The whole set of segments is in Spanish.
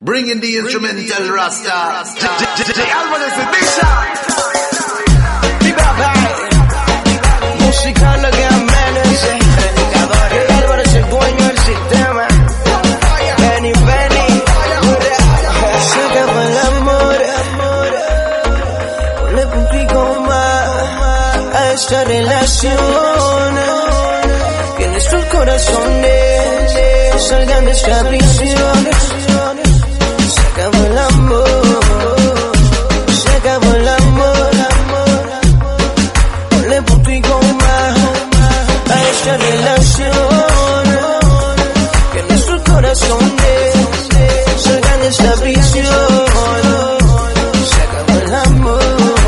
Bringing the instrumental Rasta. The Álvarez Edition. Música lo que amanece. Predicadores. Álvarez es el dueño del sistema. Benny. Se acabó el amor. Ponle punto y coma a esta relación. Que nuestros corazones salgan de esta prisión. Se acabó el amor. Se acabó el amor. Ponle punto y coma a esta relación. Que nuestros corazones salgan de esta prisión. Se acabó el amor.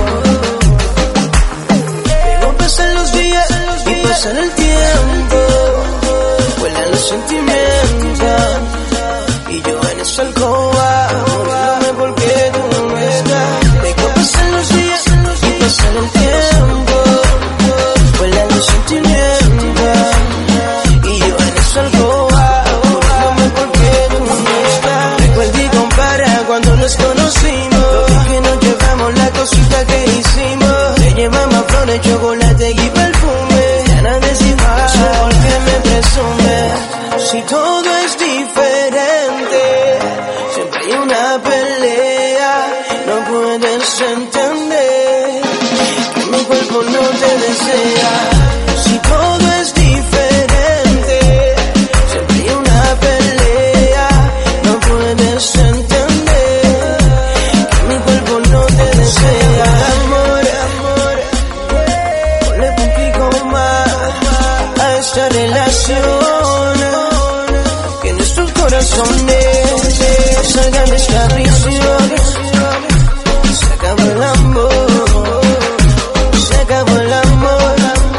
Pero pasan los días y pasan el tiempo. Vuelan los sentimientos y yo en esa alcoba muriéndome porque tú no estás. Pero pasan los días y pasan el tiempo. Vuelan los sentimientos y yo en esa alcoba muriéndome porque tú no estás. Recuerda y compara cuando nos conocimos, que nos llevamos la cosita que hicimos. Le llevamos flores, chocolate y perfume. Ya nada decimos porque me presume. Si todo es diferente, siempre hay una pelea. No puedes entender que mi cuerpo no te desea. Si todo es diferente, siempre hay una pelea. No puedes entender que mi cuerpo no te desea. Amor, ponle punto y coma a esta relación. Que nuestros corazones salgan de esta prisión. Se acabó el amor. Se acabó el amor.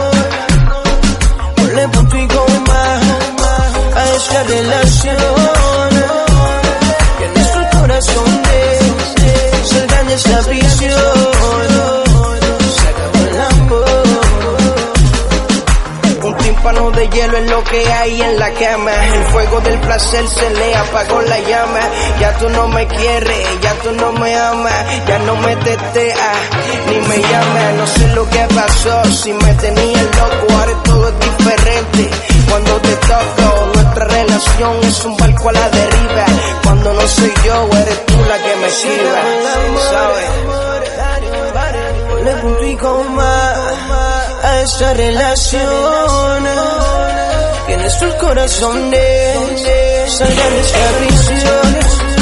Ponle punto y coma a esta relación. Que nuestros corazones salgan de esta prisión. Se acabó el amor. Un tímpano de hielo es lo que hay en la cama. El fuego del placer se le apagó la llama. Ya tú no me quieres, ya tú no me amas. Ya no me teteas, ni me llamas. No sé lo que pasó, si me tenía loco. Ahora todo es diferente cuando te toco. Nuestra relación es un barco a la deriva. Cuando no soy yo, eres tú la que me sirva. ¿Sabes? Ponle punto y coma a esta relación. Que nuestros corazones salgan de esta prisión.